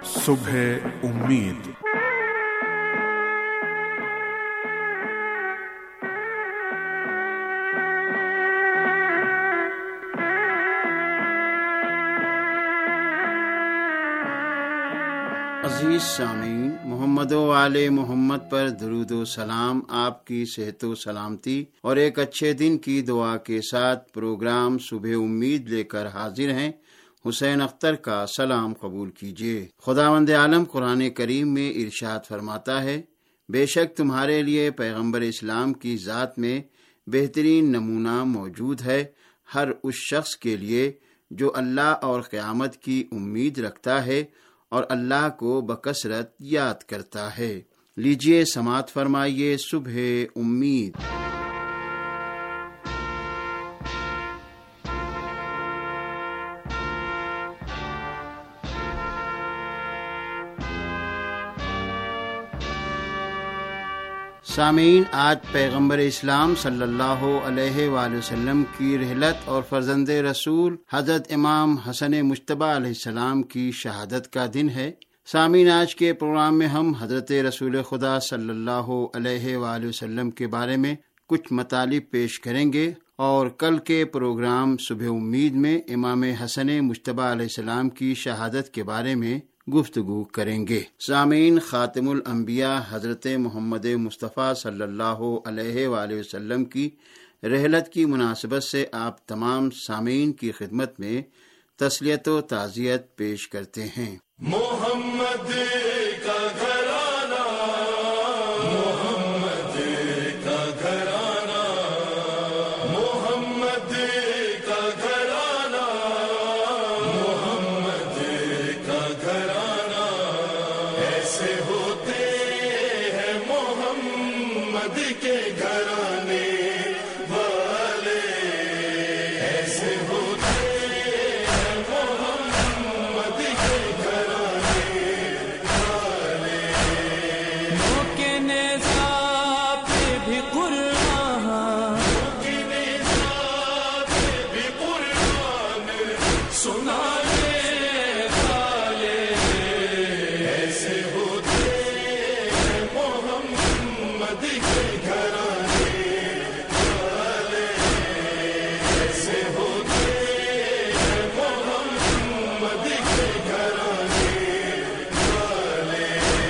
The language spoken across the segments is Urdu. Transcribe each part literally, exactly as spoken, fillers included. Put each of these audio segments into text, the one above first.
صبح امید۔ عزیز سامعین، محمد و آل محمد پر درود و سلام، آپ کی صحت و سلامتی اور ایک اچھے دن کی دعا کے ساتھ پروگرام صبح امید لے کر حاضر ہیں۔ حسین اختر کا سلام قبول کیجیے۔ خداوند عالم قرآن کریم میں ارشاد فرماتا ہے، بے شک تمہارے لیے پیغمبر اسلام کی ذات میں بہترین نمونہ موجود ہے، ہر اس شخص کے لیے جو اللہ اور قیامت کی امید رکھتا ہے اور اللہ کو بکثرت یاد کرتا ہے۔ لیجیے سماعت فرمائیے صبح امید۔ سامعین، آج پیغمبر اسلام صلی اللہ علیہ وآلہ وسلم کی رحلت اور فرزند رسول حضرت امام حسن مجتبی علیہ السلام کی شہادت کا دن ہے۔ سامعین، آج کے پروگرام میں ہم حضرت رسول خدا صلی اللہ علیہ وآلہ وسلم کے بارے میں کچھ مطالب پیش کریں گے اور کل کے پروگرام صبح امید میں امام حسن مجتبی علیہ السلام کی شہادت کے بارے میں گفتگو کریں گے۔ سامعین، خاتم الانبیاء حضرت محمد مصطفیٰ صلی اللہ علیہ وآلہ وسلم کی رحلت کی مناسبت سے آپ تمام سامعین کی خدمت میں تسلیت و تعزیت پیش کرتے ہیں۔ محمد کا گھرانہ، محمد کا گھرانہ، محمد کا گھرانہ، محمد کا گھرانہ، ایسے ہوتے ہیں محمد کے گھرانے والے، ایسے ہوتے ہیں محمد کے گھرانے والے۔ موقع نصاب پہ بھی قربان، موقع نصاب پہ بھی قربان، سنانے والے، ایسے ہوتے ہیں محمد کے گھرانے والے، ایسے ہوتے ہیں محمد کے گھرانے والے۔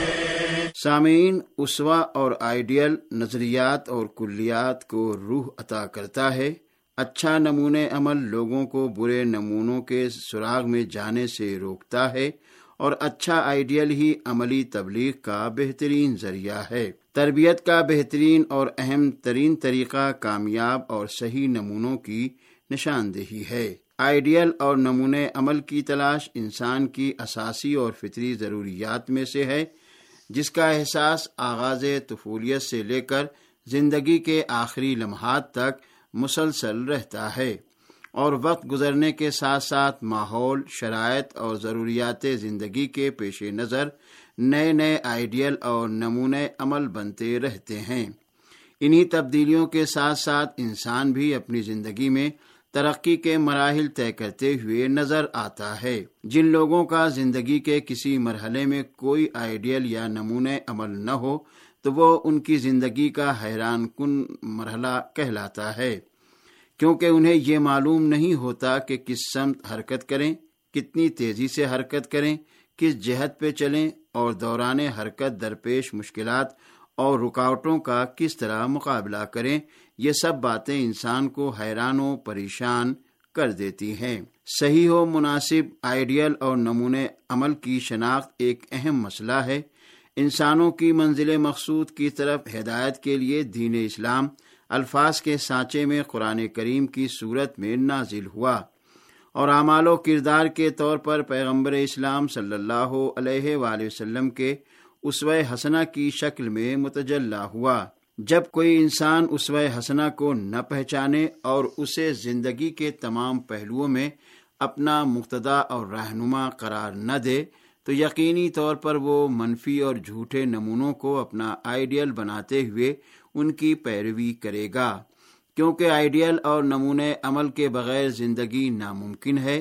سامعین، اسوہ اور آئیڈیل نظریات اور کلیات کو روح عطا کرتا ہے۔ اچھا نمونہ عمل لوگوں کو برے نمونوں کے سراغ میں جانے سے روکتا ہے اور اچھا آئیڈیل ہی عملی تبلیغ کا بہترین ذریعہ ہے۔ تربیت کا بہترین اور اہم ترین طریقہ کامیاب اور صحیح نمونوں کی نشاندہی ہے۔ آئیڈیل اور نمونہ عمل کی تلاش انسان کی اساسی اور فطری ضروریات میں سے ہے، جس کا احساس آغاز طفولیت سے لے کر زندگی کے آخری لمحات تک مسلسل رہتا ہے اور وقت گزرنے کے ساتھ ساتھ ماحول، شرائط اور ضروریات زندگی کے پیش نظر نئے نئے آئیڈیل اور نمونے عمل بنتے رہتے ہیں۔ انہی تبدیلیوں کے ساتھ ساتھ انسان بھی اپنی زندگی میں ترقی کے مراحل طے کرتے ہوئے نظر آتا ہے۔ جن لوگوں کا زندگی کے کسی مرحلے میں کوئی آئیڈیل یا نمونے عمل نہ ہو تو وہ ان کی زندگی کا حیران کن مرحلہ کہلاتا ہے، کیونکہ انہیں یہ معلوم نہیں ہوتا کہ کس سمت حرکت کریں، کتنی تیزی سے حرکت کریں، کس جہت پہ چلیں اور دوران حرکت درپیش مشکلات اور رکاوٹوں کا کس طرح مقابلہ کریں۔ یہ سب باتیں انسان کو حیران و پریشان کر دیتی ہیں۔ صحیح و مناسب آئیڈیل اور نمونے عمل کی شناخت ایک اہم مسئلہ ہے۔ انسانوں کی منزل مقصود کی طرف ہدایت کے لیے دین اسلام الفاظ کے سانچے میں قرآن کریم کی صورت میں نازل ہوا اور اعمال و کردار کے طور پر پیغمبر اسلام صلی اللہ علیہ وآلہ وسلم کے اسوہ حسنہ کی شکل میں متجلی ہوا۔ جب کوئی انسان اسوہ حسنہ کو نہ پہچانے اور اسے زندگی کے تمام پہلوؤں میں اپنا مقتدی اور رہنما قرار نہ دے تو یقینی طور پر وہ منفی اور جھوٹے نمونوں کو اپنا آئیڈیل بناتے ہوئے ان کی پیروی کرے گا، کیونکہ آئیڈیل اور نمونے عمل کے بغیر زندگی ناممکن ہے۔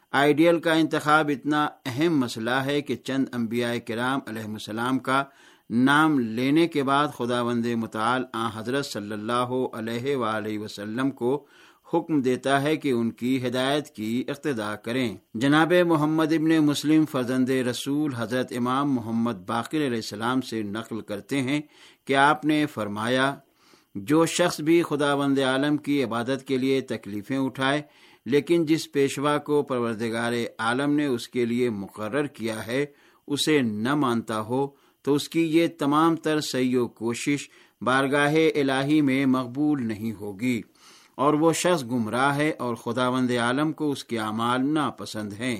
آئیڈیل کا انتخاب اتنا اہم مسئلہ ہے کہ چند انبیاء کرام علیہ السلام کا نام لینے کے بعد خداوند متعال آن حضرت صلی اللہ علیہ وآلہ وسلم کو حکم دیتا ہے کہ ان کی ہدایت کی اقتداء کریں۔ جناب محمد ابن مسلم فرزند رسول حضرت امام محمد باقر علیہ السلام سے نقل کرتے ہیں کہ آپ نے فرمایا، جو شخص بھی خداوند عالم کی عبادت کے لیے تکلیفیں اٹھائے لیکن جس پیشوا کو پروردگار عالم نے اس کے لیے مقرر کیا ہے اسے نہ مانتا ہو تو اس کی یہ تمام تر سعی و کوشش بارگاہ الہی میں مقبول نہیں ہوگی، اور وہ شخص گمراہ ہے اور خداوند عالم کو اس کے اعمال ناپسند ہیں۔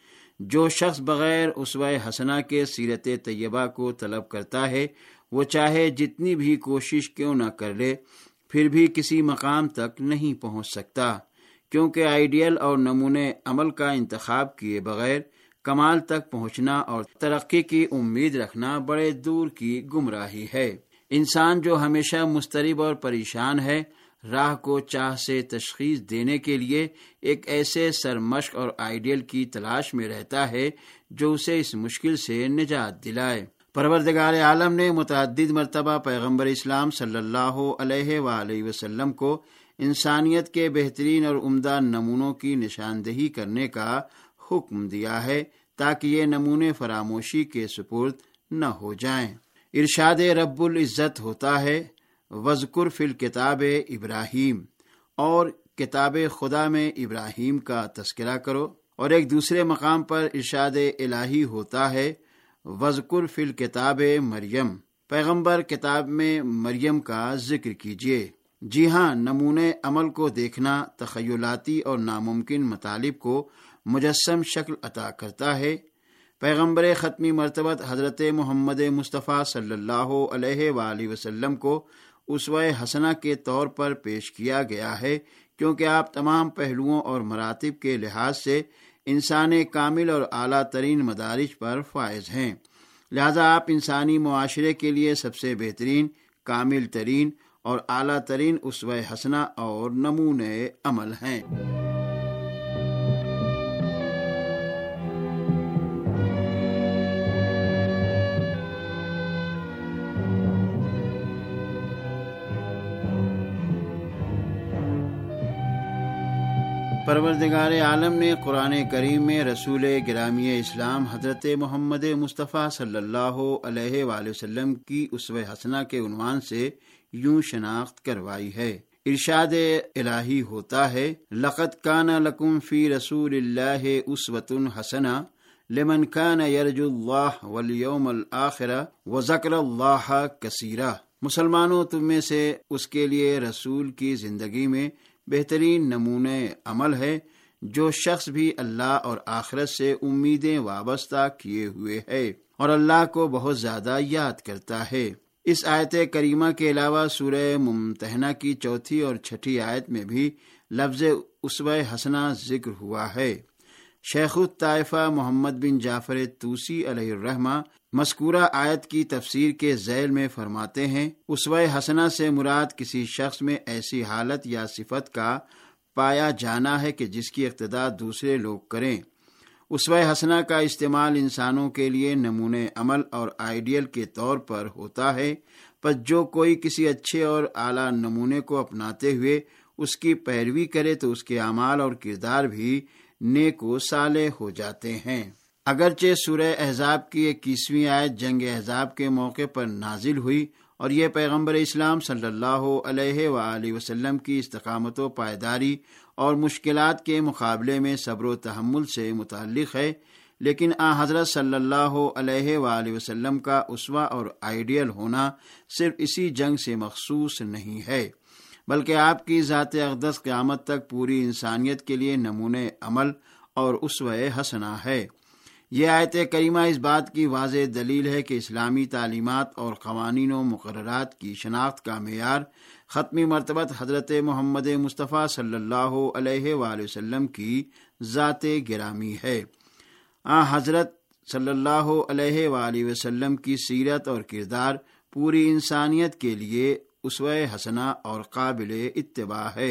جو شخص بغیر اسوہ حسنہ کے سیرت طیبہ کو طلب کرتا ہے وہ چاہے جتنی بھی کوشش کیوں نہ کر لے پھر بھی کسی مقام تک نہیں پہنچ سکتا، کیونکہ آئیڈیل اور نمونے عمل کا انتخاب کیے بغیر کمال تک پہنچنا اور ترقی کی امید رکھنا بڑے دور کی گمراہی ہے۔ انسان جو ہمیشہ مضطرب اور پریشان ہے، راہ کو چاہ سے تشخیص دینے کے لیے ایک ایسے سرمشق اور آئیڈیل کی تلاش میں رہتا ہے جو اسے اس مشکل سے نجات دلائے۔ پروردگار عالم نے متعدد مرتبہ پیغمبر اسلام صلی اللہ علیہ وآلہ وسلم کو انسانیت کے بہترین اور عمدہ نمونوں کی نشاندہی کرنے کا حکم دیا ہے تاکہ یہ نمونے فراموشی کے سپرد نہ ہو جائیں۔ ارشاد رب العزت ہوتا ہے، وَذْكُرْ فِي الْكِتَابِ ابراہیم، اور کتاب خدا میں ابراہیم کا تذکرہ کرو، اور ایک دوسرے مقام پر ارشاد الہی ہوتا ہے، وَذْكُرْ فِي الْكِتَابِ مریم، پیغمبر کتاب میں مریم کا ذکر کیجیے۔ جی ہاں، نمونے عمل کو دیکھنا تخیلاتی اور ناممکن مطالب کو مجسم شکل عطا کرتا ہے۔ پیغمبر ختمی مرتبت حضرت محمد مصطفیٰ صلی اللہ علیہ وآلہ وسلم کو اسوہ حسنہ کے طور پر پیش کیا گیا ہے، کیونکہ آپ تمام پہلوؤں اور مراتب کے لحاظ سے انسان کامل اور اعلیٰ ترین مدارج پر فائز ہیں، لہذا آپ انسانی معاشرے کے لیے سب سے بہترین، کامل ترین اور اعلیٰ ترین اسوہ حسنہ اور نمونے عمل ہیں۔ پروردگار عالم نے قرآن کریم میں رسول گرامی اسلام حضرت محمد مصطفیٰ صلی اللہ علیہ وآلہ وسلم کی اسوہ حسنہ کے عنوان سے یوں شناخت کروائی ہے۔ ارشاد الہی ہوتا ہے، لَقَدْ كَانَ لَكُمْ فِي رَسُولِ اللَّهِ أُسْوَةٌ حَسَنَةٌ لِمَنْ كَانَ يَرْجُو اللَّهَ وَالْيَوْمَ الْآخِرَ وَذَكَرَ اللَّهَ كَثِيرًا۔ مسلمانوں، تم میں سے اس کے لیے رسول کی زندگی میں بہترین نمونے عمل ہے جو شخص بھی اللہ اور آخرت سے امیدیں وابستہ کیے ہوئے ہے اور اللہ کو بہت زیادہ یاد کرتا ہے۔ اس آیت کریمہ کے علاوہ سورہ ممتحنہ کی چوتھی اور چھٹی آیت میں بھی لفظ اسوہ حسنہ ذکر ہوا ہے۔ شیخ الطائفہ محمد بن جعفر طوسی علیہ الرحمہ مذکورہ آیت کی تفسیر کے ذیل میں فرماتے ہیں، اسوہ حسنہ سے مراد کسی شخص میں ایسی حالت یا صفت کا پایا جانا ہے کہ جس کی اقتداء دوسرے لوگ کریں۔ اسوہ حسنہ کا استعمال انسانوں کے لیے نمونے عمل اور آئیڈیل کے طور پر ہوتا ہے، پس جو کوئی کسی اچھے اور اعلیٰ نمونے کو اپناتے ہوئے اس کی پیروی کرے تو اس کے اعمال اور کردار بھی نیک و صالح ہو جاتے ہیں۔ اگرچہ سورہ احزاب کی اکیسویں آیت جنگ احزاب کے موقع پر نازل ہوئی اور یہ پیغمبر اسلام صلی اللہ علیہ وآلہ وسلم کی استقامت و پائیداری اور مشکلات کے مقابلے میں صبر و تحمل سے متعلق ہے، لیکن آن حضرت صلی اللہ علیہ وآلہ وسلم کا اسوہ اور آئیڈیل ہونا صرف اسی جنگ سے مخصوص نہیں ہے، بلکہ آپ کی ذات اقدس قیامت تک پوری انسانیت کے لیے نمونے عمل اور اسوہ حسنہ ہے۔ یہ آیت کریمہ اس بات کی واضح دلیل ہے کہ اسلامی تعلیمات اور قوانین و مقررات کی شناخت کا معیار ختمی مرتبت حضرت محمد مصطفیٰ صلی اللہ علیہ وآلہ وسلم کی ذات گرامی ہے۔ آن حضرت صلی اللہ علیہ وآلہ وسلم کی سیرت اور کردار پوری انسانیت کے لیے اسوہ حسنہ اور قابل اتباع ہے۔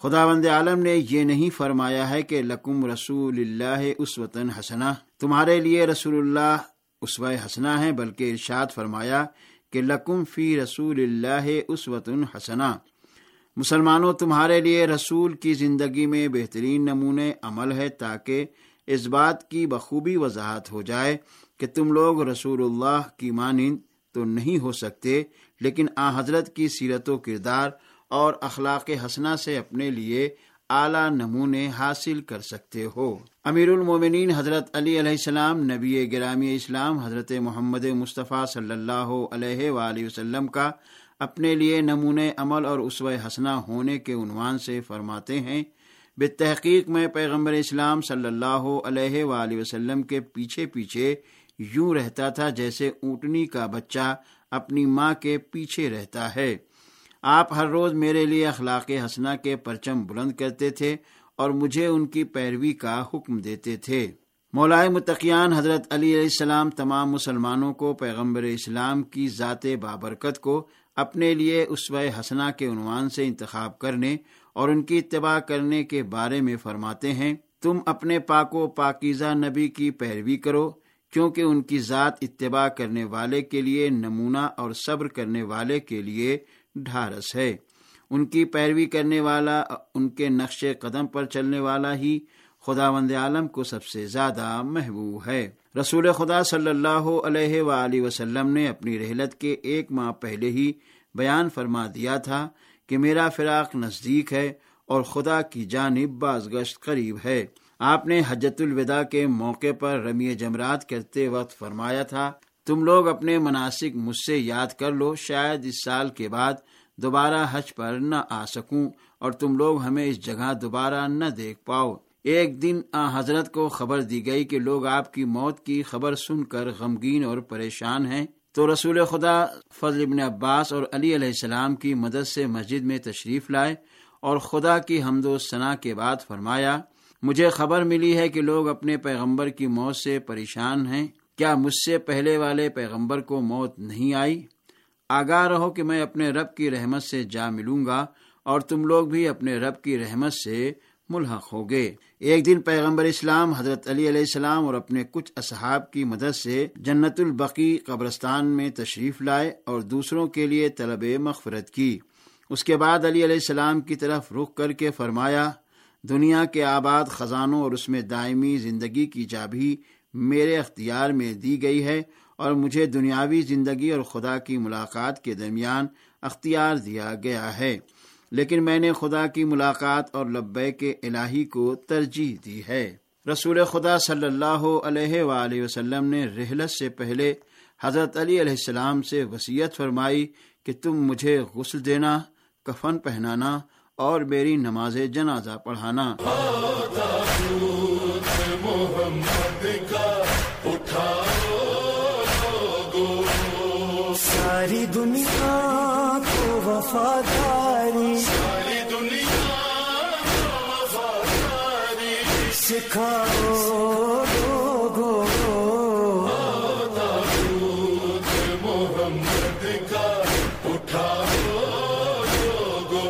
خداوند عالم نے یہ نہیں فرمایا ہے کہ لکم رسول اللہ اسوۃ حسنہ، تمہارے لیے رسول اللہ اسوہ حسنہ ہے، بلکہ ارشاد فرمایا کہ لکم فی رسول اللہ اسوۃ حسنہ، مسلمانوں تمہارے لیے رسول کی زندگی میں بہترین نمونے عمل ہے، تاکہ اس بات کی بخوبی وضاحت ہو جائے کہ تم لوگ رسول اللہ کی مانند تو نہیں ہو سکتے، لیکن آن حضرت کی سیرت و کردار اور اخلاق حسنہ سے اپنے لیے اعلیٰ نمونے حاصل کر سکتے ہو۔ امیر المومنین حضرت علی علیہ السلام، نبی گرامی اسلام حضرت محمد مصطفیٰ صلی اللہ علیہ وآلہ وسلم کا اپنے لیے نمونے عمل اور اسوہ حسنہ ہونے کے عنوان سے فرماتے ہیں، بالتحقیق میں پیغمبر اسلام صلی اللہ علیہ وآلہ وسلم کے پیچھے پیچھے یوں رہتا تھا جیسے اونٹنی کا بچہ اپنی ماں کے پیچھے رہتا ہے۔ آپ ہر روز میرے لیے اخلاق حسنہ کے پرچم بلند کرتے تھے اور مجھے ان کی پیروی کا حکم دیتے تھے۔ مولائے متقیان حضرت علی علیہ السلام تمام مسلمانوں کو پیغمبر اسلام کی ذات بابرکت کو اپنے لیے اسوہ حسنہ کے عنوان سے انتخاب کرنے اور ان کی اتباع کرنے کے بارے میں فرماتے ہیں، تم اپنے پاک و پاکیزہ نبی کی پیروی کرو، کیونکہ ان کی ذات اتباع کرنے والے کے لیے نمونہ اور صبر کرنے والے کے لیے ڈھارس ہے۔ ان کی پیروی کرنے والا، ان کے نقش قدم پر چلنے والا ہی خداوند عالم کو سب سے زیادہ محبوب ہے۔ رسول خدا صلی اللہ علیہ وآلہ وسلم نے اپنی رحلت کے ایک ماہ پہلے ہی بیان فرما دیا تھا کہ میرا فراق نزدیک ہے اور خدا کی جانب بازگشت قریب ہے۔ آپ نے حجۃ الوداع کے موقع پر رمی جمرات کرتے وقت فرمایا تھا، تم لوگ اپنے مناسک مجھ سے یاد کر لو، شاید اس سال کے بعد دوبارہ حج پر نہ آ سکوں اور تم لوگ ہمیں اس جگہ دوبارہ نہ دیکھ پاؤ۔ ایک دن آن حضرت کو خبر دی گئی کہ لوگ آپ کی موت کی خبر سن کر غمگین اور پریشان ہیں، تو رسول خدا فضل بن عباس اور علی علیہ السلام کی مدد سے مسجد میں تشریف لائے اور خدا کی حمد و ثنا کے بعد فرمایا، مجھے خبر ملی ہے کہ لوگ اپنے پیغمبر کی موت سے پریشان ہیں، کیا مجھ سے پہلے والے پیغمبر کو موت نہیں آئی؟ آگاہ رہو کہ میں اپنے رب کی رحمت سے جا ملوں گا اور تم لوگ بھی اپنے رب کی رحمت سے ملحق ہوگے۔ ایک دن پیغمبر اسلام حضرت علی علیہ السلام اور اپنے کچھ اصحاب کی مدد سے جنت البقیع قبرستان میں تشریف لائے اور دوسروں کے لیے طلب مغفرت کی۔ اس کے بعد علی علیہ السلام کی طرف رخ کر کے فرمایا، دنیا کے آباد خزانوں اور اس میں دائمی زندگی کی چابی میرے اختیار میں دی گئی ہے اور مجھے دنیاوی زندگی اور خدا کی ملاقات کے درمیان اختیار دیا گیا ہے، لیکن میں نے خدا کی ملاقات اور لبیک الہی کو ترجیح دی ہے۔ رسول خدا صلی اللہ علیہ وآلہ وسلم نے رحلت سے پہلے حضرت علی علیہ السلام سے وصیت فرمائی کہ تم مجھے غسل دینا، کفن پہنانا اور میری نماز جنازہ پڑھانا۔ ساری دنیا کو وفاداری، ساری دنیا کو وفاداری سکھاؤ لوگوں کو، درود محمد کا اٹھاؤ لوگوں،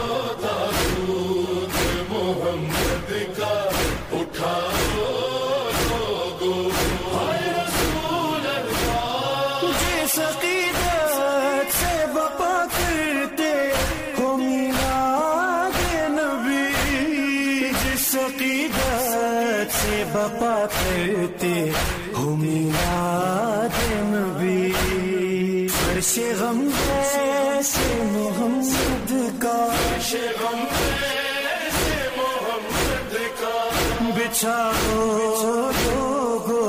درود محمد کا اٹھاؤ لوگوں، اے رسول اللہ جس عقیدت سے وفا کرتے ہو میلاد نبی، جس عقیدت سے وفا کرتے ہو میلاد نبی، فرش غم سے محمد کا، فرش غم سے محمد کا بچھاؤ لوگوں،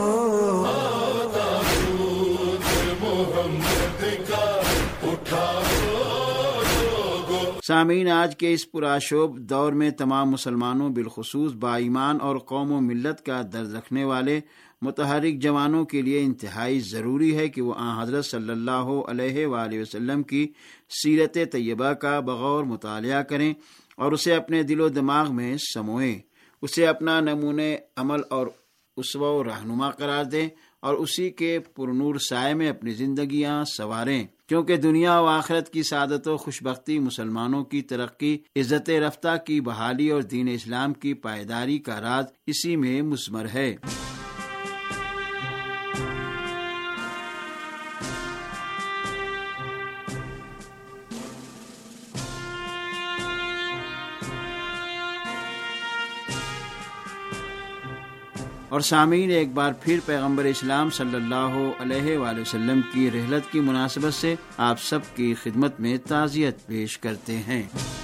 سامعین، آج کے اس پرآشوب دور میں تمام مسلمانوں بالخصوص با ایمان اور قوم و ملت کا درد رکھنے والے متحرک جوانوں کے لیے انتہائی ضروری ہے کہ وہ آن حضرت صلی اللہ علیہ وآلہ وسلم کی سیرت طیبہ کا بغور مطالعہ کریں اور اسے اپنے دل و دماغ میں سموئیں، اسے اپنا نمونۂ عمل اور اسوہ و رہنما قرار دیں اور اسی کے پرنور سائے میں اپنی زندگیاں سنواریں، کیونکہ دنیا و آخرت کی سعادت و خوشبختی، مسلمانوں کی ترقی، عزت رفتہ کی بحالی اور دین اسلام کی پائیداری کا راز اسی میں مضمر ہے۔ اور سامعین، ایک بار پھر پیغمبر اسلام صلی اللہ علیہ وآلہ وسلم کی رحلت کی مناسبت سے آپ سب کی خدمت میں تعزیت پیش کرتے ہیں۔